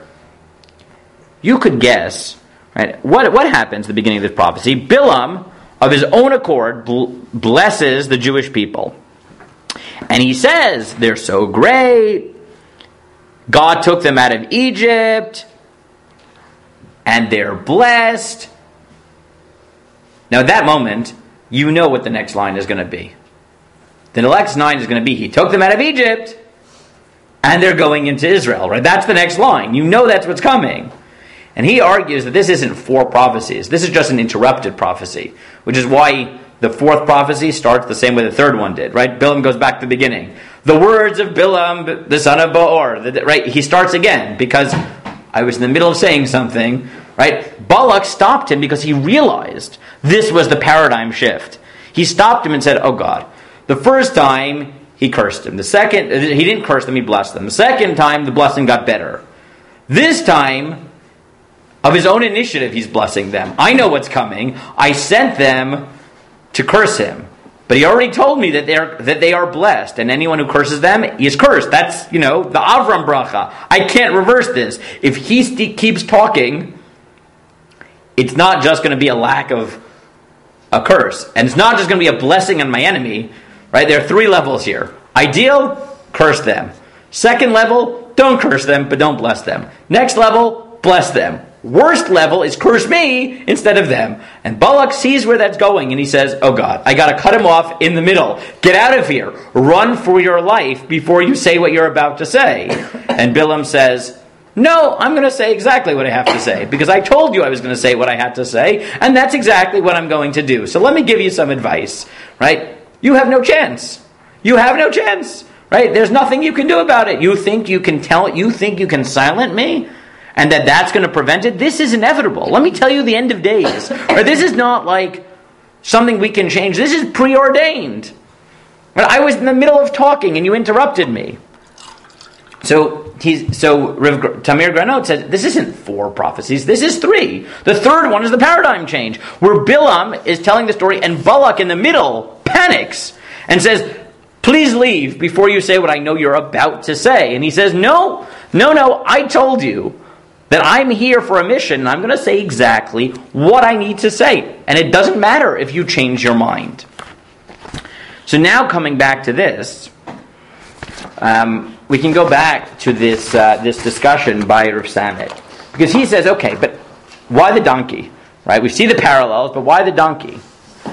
you could guess, right? What, what happens at the beginning of this prophecy? Bilam, of his own accord, bl- blesses the Jewish people. And he says, they're so great. God took them out of Egypt. And they're blessed. Now at that moment, you know what the next line is going to be. The next line is going to be, he took them out of Egypt, and they're going into Israel, right? That's the next line. You know that's what's coming. And he argues that this isn't four prophecies. This is just an interrupted prophecy, which is why the fourth prophecy starts the same way the third one did, right? Bilam goes back to the beginning. The words of Bilam, the son of Beor, right? He starts again because I was in the middle of saying something, right? Balak stopped him because he realized this was the paradigm shift. He stopped him and said, oh God, the first time he cursed him. The second, he didn't curse them, he blessed them. The second time, the blessing got better. This time, of his own initiative, he's blessing them. I know what's coming. I sent them to curse him. But he already told me that they're that they are blessed, and anyone who curses them is cursed. That's, you know, the Avram bracha. I can't reverse this. If he st- keeps talking, it's not just going to be a lack of a curse. And it's not just going to be a blessing on my enemy. Right? There are three levels here. Ideal, curse them. Second level, don't curse them, but don't bless them. Next level, bless them. Worst level is curse me instead of them. And Balak sees where that's going, and he says, oh God, I got to cut him off in the middle. Get out of here. Run for your life before you say what you're about to say. And Bilam says, no, I'm going to say exactly what I have to say, because I told you I was going to say what I had to say, and that's exactly what I'm going to do. So let me give you some advice, right? You have no chance. You have no chance, right? There's nothing you can do about it. You think you can tell, you think you can silence me? And that that's going to prevent it? This is inevitable. Let me tell you the end of days. Or this is not like something we can change. This is preordained. But I was in the middle of talking and you interrupted me. So he's so Rav Tamir Granot says, this isn't four prophecies, this is three. The third one is the paradigm change, where Bilam is telling the story and Balak in the middle panics and says, please leave before you say what I know you're about to say. And he says, no, no, no, I told you that I'm here for a mission, and I'm going to say exactly what I need to say. And it doesn't matter if you change your mind. So now coming back to this, um, we can go back to this uh, this discussion by Rav Samet. Because he says, okay, but why the donkey? Right? We see the parallels, but why the donkey?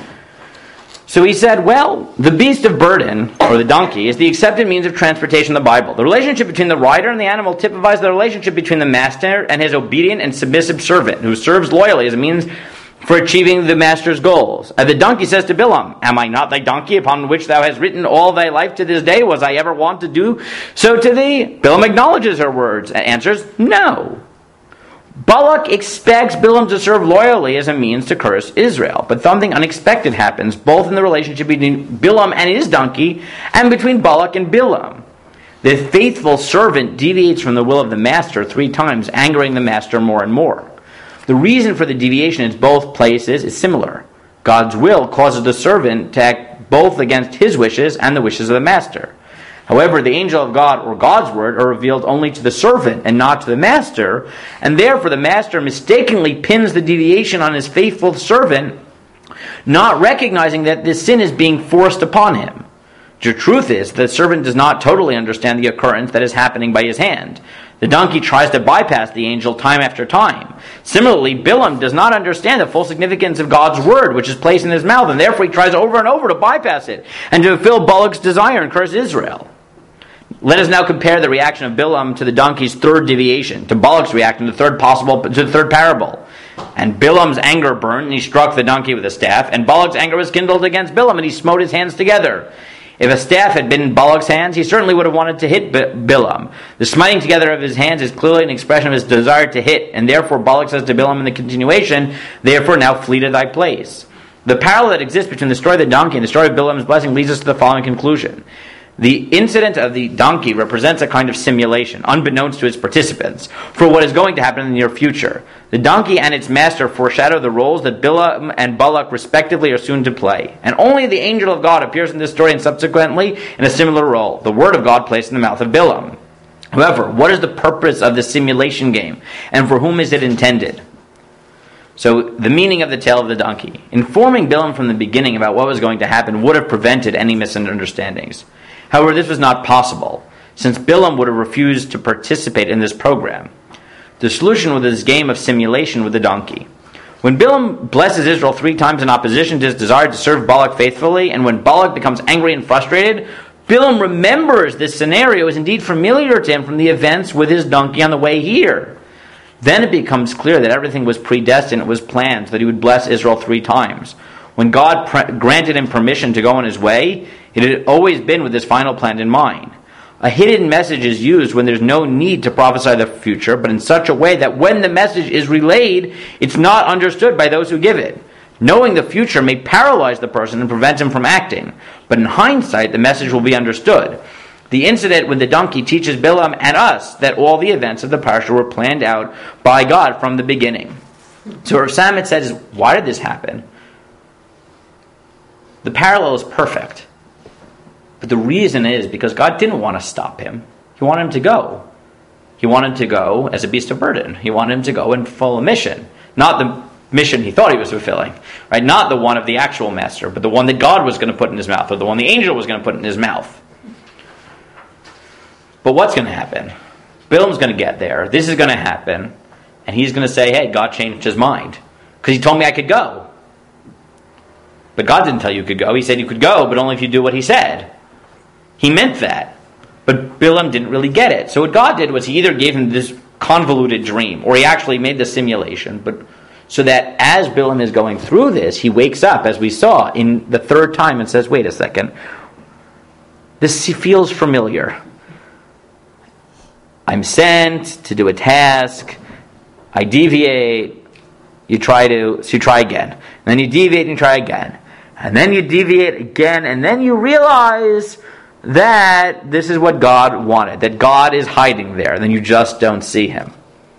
So he said, well, the beast of burden, or the donkey, is the accepted means of transportation in the Bible. The relationship between the rider and the animal typifies the relationship between the master and his obedient and submissive servant, who serves loyally as a means for achieving the master's goals. And the donkey says to Bilam, am I not thy donkey upon which thou hast written all thy life to this day? Was I ever wont to do so to thee? Bilam acknowledges her words and answers, no. Balak expects Bilam to serve loyally as a means to curse Israel. But something unexpected happens, both in the relationship between Bilam and his donkey, and between Balak and Bilam. The faithful servant deviates from the will of the master three times, angering the master more and more. The reason for the deviation in both places is similar. God's will causes the servant to act both against his wishes and the wishes of the master. However, the angel of God or God's word are revealed only to the servant and not to the master, and therefore the master mistakenly pins the deviation on his faithful servant, not recognizing that this sin is being forced upon him. The truth is, the servant does not totally understand the occurrence that is happening by his hand. The donkey tries to bypass the angel time after time. Similarly, Bilam does not understand the full significance of God's word, which is placed in his mouth, and therefore he tries over and over to bypass it and to fulfill Balak's desire and curse Israel. Let us now compare the reaction of Bilam to the donkey's third deviation, to Balak's reaction to the third possible, to the third parable. And Bilam's anger burned, and he struck the donkey with a staff, and Balak's anger was kindled against Bilam, and he smote his hands together. If a staff had been in Balak's hands, he certainly would have wanted to hit Bilam. The smiting together of his hands is clearly an expression of his desire to hit, and therefore Balak says to Bilam in the continuation, therefore now flee to thy place. The parallel that exists between the story of the donkey and the story of Bilam's blessing leads us to the following conclusion. The incident of the donkey represents a kind of simulation, unbeknownst to its participants, for what is going to happen in the near future. The donkey and its master foreshadow the roles that Bilam and Balak respectively are soon to play. And only the angel of God appears in this story and subsequently in a similar role, the word of God placed in the mouth of Bilam. However, what is the purpose of the simulation game, and for whom is it intended? So, the meaning of the tale of the donkey. Informing Bilam from the beginning about what was going to happen would have prevented any misunderstandings. However, this was not possible, since Bilam would have refused to participate in this program. The solution was this game of simulation with the donkey. When Bilam blesses Israel three times in opposition to his desire to serve Balak faithfully, and when Balak becomes angry and frustrated, Bilam remembers this scenario is indeed familiar to him from the events with his donkey on the way here. Then it becomes clear that everything was predestined, it was planned, that he would bless Israel three times. When God pre- granted him permission to go on his way, it had always been with this final plan in mind. A hidden message is used when there's no need to prophesy the future, but in such a way that when the message is relayed, it's not understood by those who give it. Knowing the future may paralyze the person and prevent him from acting, but in hindsight, the message will be understood. The incident with the donkey teaches Bilam and us that all the events of the parasha were planned out by God from the beginning. So Rav Samet says, why did this happen? The parallel is perfect. But the reason is because God didn't want to stop him. He wanted him to go. He wanted to go as a beast of burden. He wanted him to go and fulfill a mission. Not the mission he thought he was fulfilling. Right? Not the one of the actual master, but the one that God was going to put in his mouth, or the one the angel was going to put in his mouth. But what's going to happen? Bilam's going to get there. This is going to happen. And he's going to say, hey, God changed his mind. Because he told me I could go. But God didn't tell you you could go. He said you could go, but only if you do what he said. He meant that. But Bilam didn't really get it. So what God did was he either gave him this convoluted dream, or he actually made the simulation, but so that as Bilam is going through this, he wakes up, as we saw, in the third time and says, wait a second, this feels familiar. I'm sent to do a task, I deviate, you try to, so you try again. And then you deviate and you try again. And then you deviate again, and then you realize that this is what God wanted, that God is hiding there, and then you just don't see him.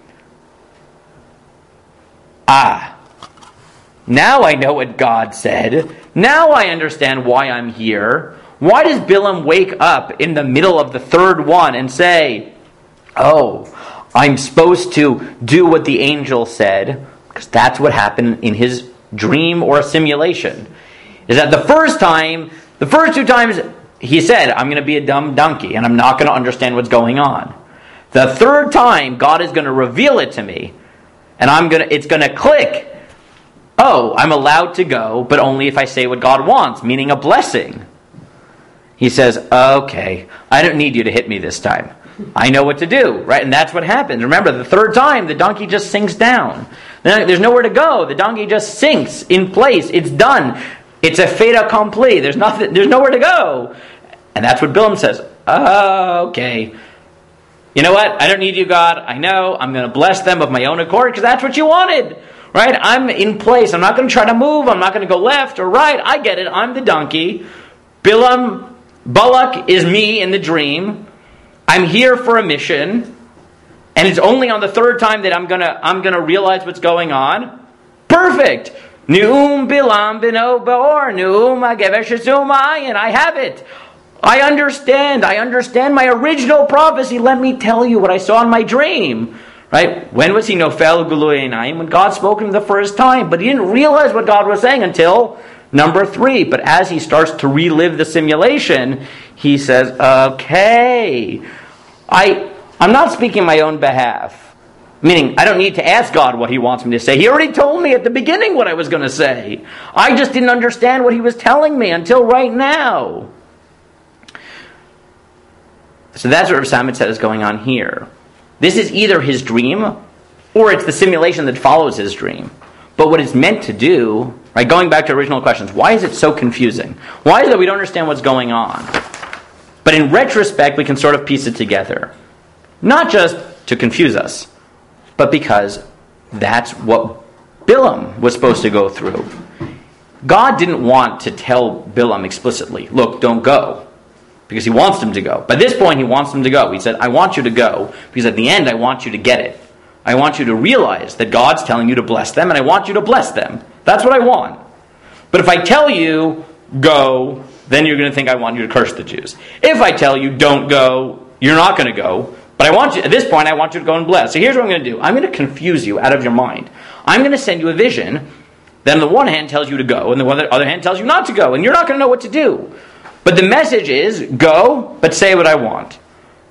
Ah, now I know what God said. Now I understand why I'm here. Why does Bilam wake up in the middle of the third one and say, oh, I'm supposed to do what the angel said? Because that's what happened in his dream or simulation. Is that the first time, the first two times, he said, I'm going to be a dumb donkey and I'm not going to understand what's going on. The third time, God is going to reveal it to me, and I'm going to, it's going to click. Oh, I'm allowed to go, but only if I say what God wants, meaning a blessing. He says, okay, I don't need you to hit me this time. I know what to do, right? And that's what happens. Remember, the third time, the donkey just sinks down. There's nowhere to go. The donkey just sinks in place. It's done. It's a fait accompli. There's nothing. There's nowhere to go. And that's what Bilam says. Oh, okay. You know what? I don't need you, God. I know. I'm going to bless them of my own accord because that's what you wanted. Right? I'm in place. I'm not going to try to move. I'm not going to go left or right. I get it. I'm the donkey. Bilam, Balak is me in the dream. I'm here for a mission. And it's only on the third time that I'm going to I'm going to realize what's going on. Perfect. Neum Bilam bino Beor. Neum Hagever Shesum Ayin. I have it. I understand. I understand my original prophecy. Let me tell you what I saw in my dream. Right? When was he Nofel Gului Einayim? When God spoke to him the first time. But he didn't realize what God was saying until number three. But as he starts to relive the simulation, he says, okay, I, I'm not speaking on my own behalf. Meaning, I don't need to ask God what he wants me to say. He already told me at the beginning what I was going to say. I just didn't understand what he was telling me until right now. So that's what Rav Samet said is going on here. This is either his dream, or it's the simulation that follows his dream. But what it's meant to do, right, going back to original questions, why is it so confusing? Why is it that we don't understand what's going on? But in retrospect, we can sort of piece it together. Not just to confuse us, but because that's what Bilam was supposed to go through. God didn't want to tell Bilam explicitly, look, don't go. because he wants them to go. By this point, he wants them to go. He said, I want you to go because at the end, I want you to get it. I want you to realize that God's telling you to bless them, and I want you to bless them. That's what I want. But if I tell you, go, then you're going to think I want you to curse the Jews. If I tell you, don't go, you're not going to go. But I want you, at this point, I want you to go and bless. So here's what I'm going to do. I'm going to confuse you out of your mind. I'm going to send you a vision that on the one hand tells you to go, and the other hand tells you not to go, and you're not going to know what to do. But the message is, go, but say what I want.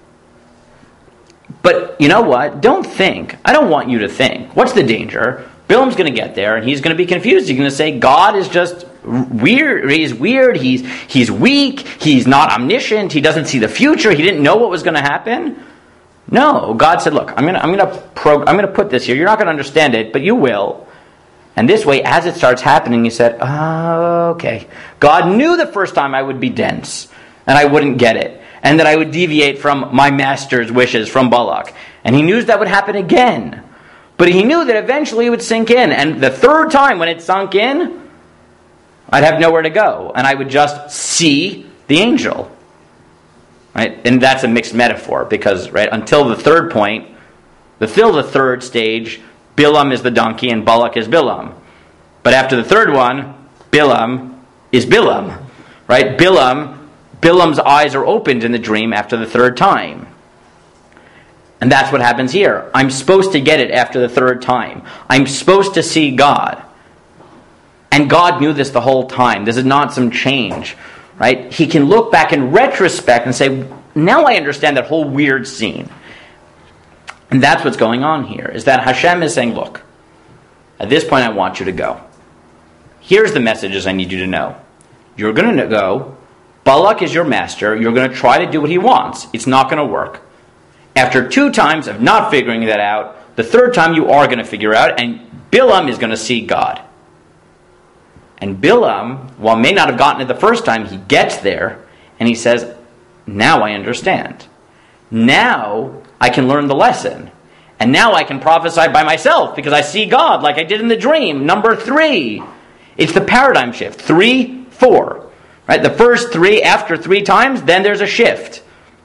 But you know what? Don't think. I don't want you to think. What's the danger? Bilam's going to get there, and he's going to be confused. He's going to say, God is just weird. He's weird. He's, he's weak. He's not omniscient. He doesn't see the future. He didn't know what was going to happen. No, God said, look, I'm going to I'm going to pro- I'm going to put this here. You're not going to understand it, but you will. And this way, as it starts happening, he said, oh, okay. God knew the first time I would be dense, and I wouldn't get it, and that I would deviate from my master's wishes, from Balak. And he knew that would happen again. But he knew that eventually it would sink in. And the third time when it sunk in, I'd have nowhere to go. And I would just see the angel. Right? And that's a mixed metaphor because right until the third point, until the third stage, Bilam is the donkey and Balak is Bilam. But after the third one, Bilam is Bilam. Right? Bilam, Bilam's eyes are opened in the dream after the third time. And that's what happens here. I'm supposed to get it after the third time. I'm supposed to see God. And God knew this the whole time. This is not some change. Right? He can look back in retrospect and say, now I understand that whole weird scene. And that's what's going on here, is that Hashem is saying, look, at this point I want you to go. Here's the messages I need you to know. You're going to go. Balak is your master. You're going to try to do what he wants. It's not going to work. After two times of not figuring that out, the third time you are going to figure out, and Bilam is going to see God. And Bilam, while may not have gotten it the first time, he gets there, and he says, now I understand. Now I can learn the lesson. And now I can prophesy by myself, because I see God, like I did in the dream. Number three. It's the paradigm shift. Three, four. Right? The first three, after three times, then there's a shift.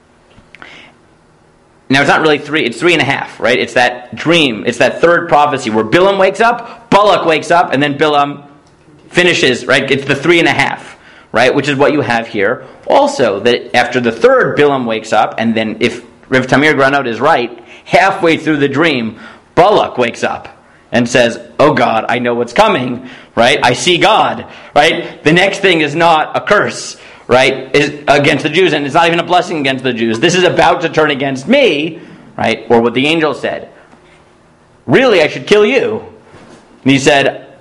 Now, it's not really three, it's three and a half, right? It's that dream, it's that third prophecy where Bilam wakes up, Balak wakes up, and then Bilam finishes, right? It's the three and a half, right? Which is what you have here. Also, that after the third, Bilam wakes up, and then if Rav Tamir Granot is right, halfway through the dream, Balak wakes up and says, oh God, I know what's coming, right? I see God, right? The next thing is not a curse, right, is against the Jews, and it's not even a blessing against the Jews. This is about to turn against me, right, or what the angel said. Really, I should kill you. And he said,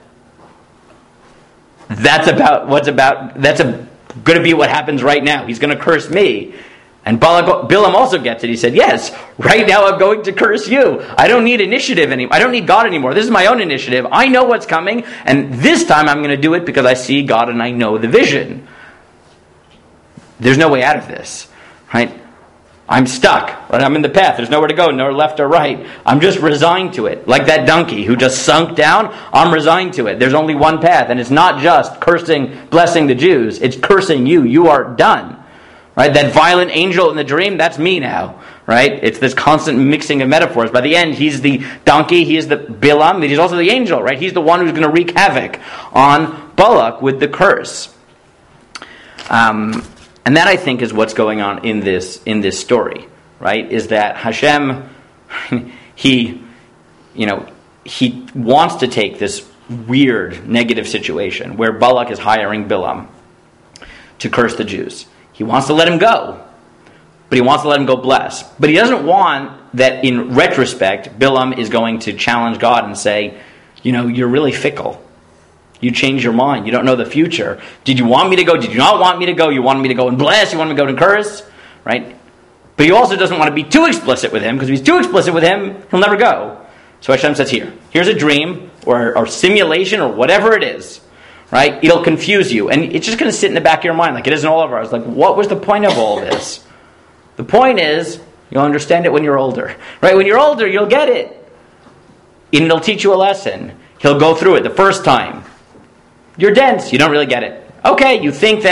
that's about what's about, that's a, going to be what happens right now. He's going to curse me. And Balak, Bilam also gets it. He said, yes, right now I'm going to curse you. I don't need initiative anymore. I don't need God anymore. This is my own initiative. I know what's coming, and this time I'm going to do it because I see God and I know the vision. There's no way out of this, right? I'm stuck, right? I'm in the path. There's nowhere to go, nor left or right. I'm just resigned to it. Like that donkey who just sunk down, I'm resigned to it. There's only one path, and it's not just cursing, blessing the Jews. It's cursing you. You are done, right? That violent angel in the dream, that's me now, right? It's this constant mixing of metaphors. By the end, he's the donkey, he is the Bilam, but he's also the angel, right? He's the one who's going to wreak havoc on Balak with the curse. Um... And that, I think, is what's going on in this in this story, right? Is that Hashem, he, you know, he wants to take this weird negative situation where Balak is hiring Bilam to curse the Jews. He wants to let him go, but he wants to let him go bless. But he doesn't want that in retrospect, Bilam is going to challenge God and say, you know, you're really fickle. You change your mind. You don't know the future. Did you want me to go? Did you not want me to go? You wanted me to go and bless? You wanted me to go and curse? Right? But he also doesn't want to be too explicit with him, because if he's too explicit with him, he'll never go. So Hashem says here, here's a dream or, or simulation or whatever it is. Right? It'll confuse you. And it's just going to sit in the back of your mind like it is in all of ours. Like, what was the point of all this? The point is, you'll understand it when you're older. Right? When you're older, you'll get it. And it'll teach you a lesson. He'll go through it the first time. You're dense. You don't really get it. Okay, you think that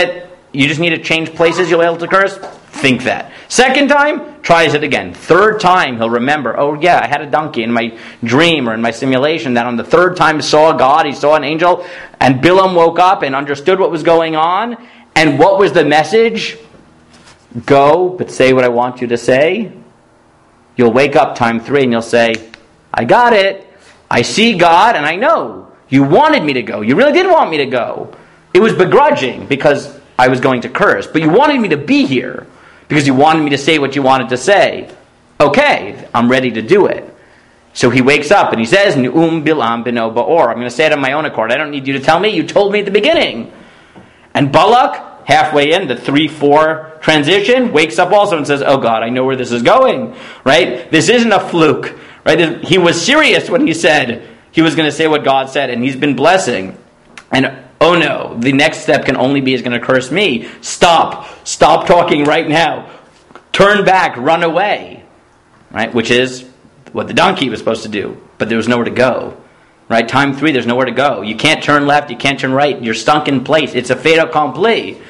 you just need to change places, you'll be able to curse? Think that. Second time, tries it again. Third time, he'll remember, oh yeah, I had a donkey in my dream or in my simulation that on the third time saw God, he saw an angel, and Bilam woke up and understood what was going on. And what was the message? Go, but say what I want you to say. You'll wake up time three and you'll say, I got it. I see God and I know. You wanted me to go. You really did want me to go. It was begrudging because I was going to curse. But you wanted me to be here because you wanted me to say what you wanted to say. Okay, I'm ready to do it. So he wakes up and he says, Nu'um Bilam beno Ba'or. I'm going to say it on my own accord. I don't need you to tell me. You told me at the beginning. And Balak, halfway in the three four transition, wakes up also and says, oh God, I know where this is going. Right? This isn't a fluke. Right? He was serious when he said he was going to say what God said, and he's been blessing. And oh no, the next step can only be he's going to curse me. Stop. Stop talking right now. Turn back. Run away. Right? Which is what the donkey was supposed to do. But there was nowhere to go. Right? Time three, there's nowhere to go. You can't turn left. You can't turn right. You're stuck in place. It's a fait accompli.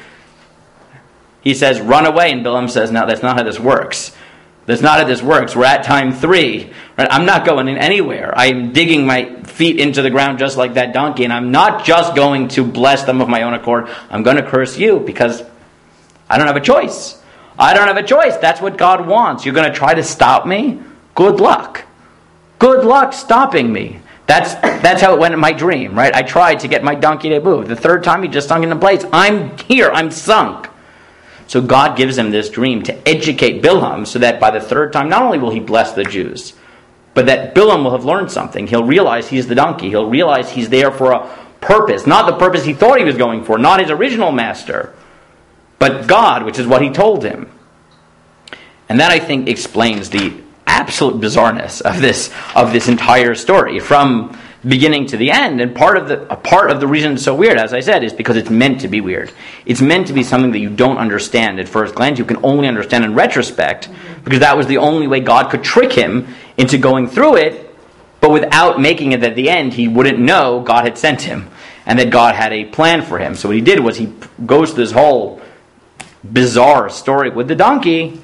He says, run away. And Bilam says, no, that's not how this works. That's not how this works. We're at time three. Right? I'm not going in anywhere. I'm digging my feet into the ground just like that donkey. And I'm not just going to bless them of my own accord. I'm going to curse you because I don't have a choice. I don't have a choice. That's what God wants. You're going to try to stop me? Good luck. Good luck stopping me. That's that's how it went in my dream, right? I tried to get my donkey to move. The third time he just sunk into place. I'm here. I'm sunk. So God gives him this dream to educate Bilam so that by the third time, not only will he bless the Jews, but that Bilam will have learned something. He'll realize he's the donkey. He'll realize he's there for a purpose. Not the purpose he thought he was going for. Not his original master. But God, which is what he told him. And that, I think, explains the absolute bizarreness of this of this entire story from beginning to the end. And part of the a part of the reason it's so weird, as I said, is because it's meant to be weird. It's meant to be something that you don't understand at first glance. You can only understand in retrospect, because that was the only way God could trick him into going through it, but without making it that at the end he wouldn't know God had sent him and that God had a plan for him. So what he did was he goes through this whole bizarre story with the donkey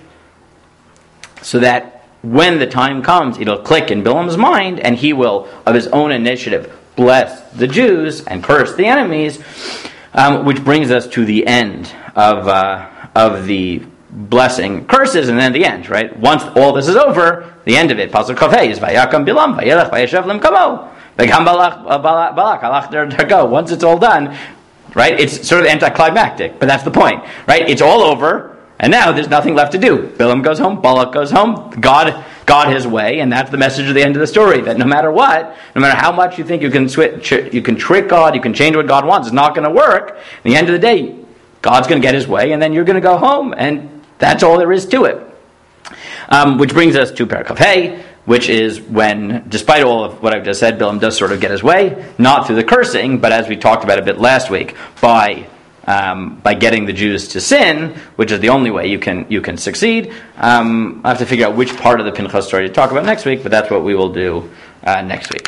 so that when the time comes, it'll click in Bilam's mind, and he will, of his own initiative, bless the Jews and curse the enemies, um, which brings us to the end of uh, of the blessing curses, and then the end, right? Once all this is over, the end of it, Pasuk Kafei is Vayakam Bilam, Vayelech Vayeshev Limkamo, Vayakam Balak Balak Alach Dergo. Once it's all done, right? It's sort of anticlimactic, but that's the point, right? It's all over. And now there's nothing left to do. Bilam goes home, Balak goes home, God got his way, and that's the message of the end of the story, that no matter what, no matter how much you think you can switch, you can trick God, you can change what God wants, it's not going to work. At the end of the day, God's going to get his way, and then you're going to go home, and that's all there is to it. Um, which brings us to Perek Hey, which is when, despite all of what I've just said, Bilam does sort of get his way, not through the cursing, but as we talked about a bit last week, by Um, by getting the Jews to sin, which is the only way you can you can succeed. Um, I have to figure out which part of the Pinchas story to talk about next week, but that's what we will do uh, next week.